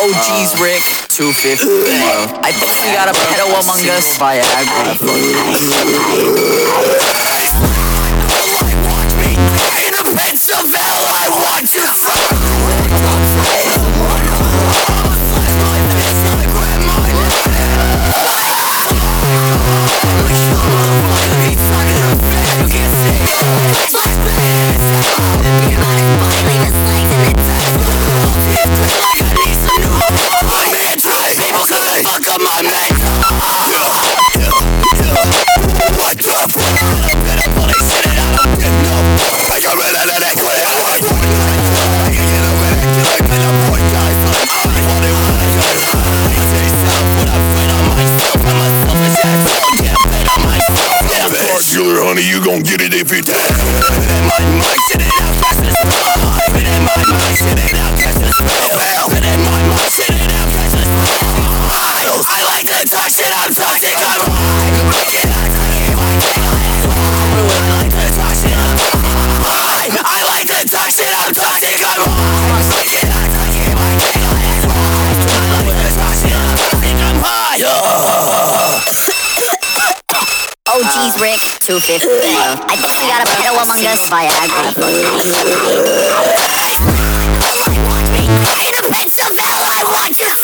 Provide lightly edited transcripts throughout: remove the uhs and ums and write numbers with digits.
OG's Rick 250. I think we got a pedo among us. Viagra. In the pits of hell, I want you honey, you gon' get it if you die. I like to touch it, I'm toxic, I'm high. I like to touch it, I'm high. I like to touch it, I'm toxic, I'm high. OG's Rick 250. I think we got a pedo among us. Viagra. In the pits of hell, I want you.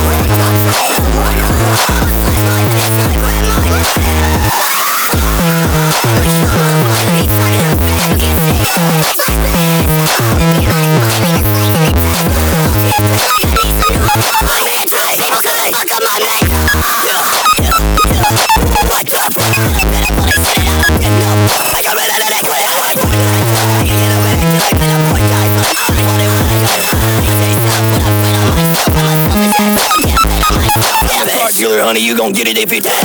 Dealer, honey, you gon' get it if you die.